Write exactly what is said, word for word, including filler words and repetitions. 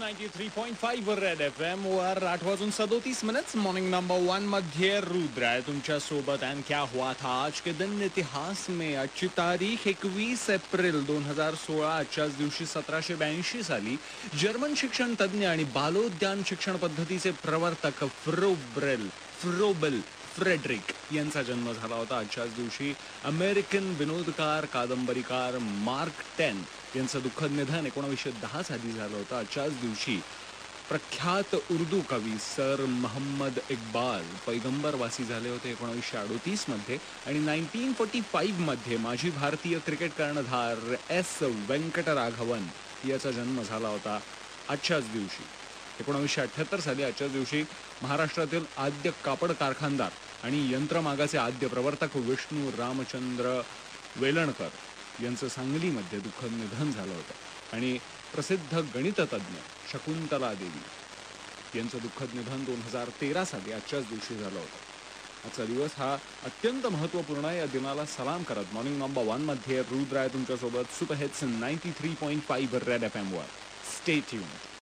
Ninety three point five वर red F M वर आठ वाजून सदोतीस मिनट्स मॉर्निंग नंबर वन मध्ये रुद्र आहे तुमच्या सोबत. एंड क्या हुआ था आज के दिन इतिहास में. आजची तारीख एकवीस एप्रिल दोन हजार सोळा. आजच्याच दिवशी सतराशे ब्याऐंशी साली जर्मन शिक्षण तज्ज्ञ आणि बालोद्यान शिक्षण पद्धतीचे प्रवर्तक फ्रोब्रेल फ्रोबेल फ्रेडरिक यांचा जन्म झाला होता. आजच्याच दिवशी अमेरिकन विनोदकार कादंबरीकार मार्क टेन यांचं दुःखद निधन एकोणावीसशे दहा साली झालं होतं. आजच्याच दिवशी प्रख्यात उर्दू कवी सर मोहम्मद इक्बाल पैगंबरवासी झाले होते एकोणावीसशे अडोतीस मध्ये. आणि नाईन्टीन फोर्टी फाईव्ह मध्ये माजी भारतीय क्रिकेट कर्णधार एस व्यंकटराघवन याचा जन्म झाला होता आजच्याच दिवशी. एकोणावीसशे अठ्ठ्याहत्तर साली आजच्याच दिवशी महाराष्ट्रातील आद्य कापड कारखानदार आणि यंत्रमागाचे आद्य प्रवर्तक विष्णू रामचंद्र वेलणकर यांचं सांगलीमध्ये दुःखद निधन झालं होतं. आणि प्रसिद्ध गणिततज्ञ शकुंतला देवी यांचं दुःखद निधन दोन हजार तेरा साली आजच्याच दिवशी झालं होतं. आजचा दिवस हा अत्यंत महत्त्वपूर्ण आहे. या दिनाला सलाम करत मॉर्निंग नंबर वन मध्ये रुद्र आहे तुमच्यासोबत super hits ninety three point five red F M वर. Stay tuned.